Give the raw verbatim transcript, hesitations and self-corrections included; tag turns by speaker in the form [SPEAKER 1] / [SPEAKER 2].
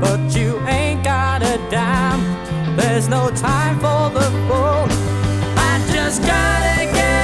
[SPEAKER 1] but you ain't got a dime. There's no time for the fool. I just gotta get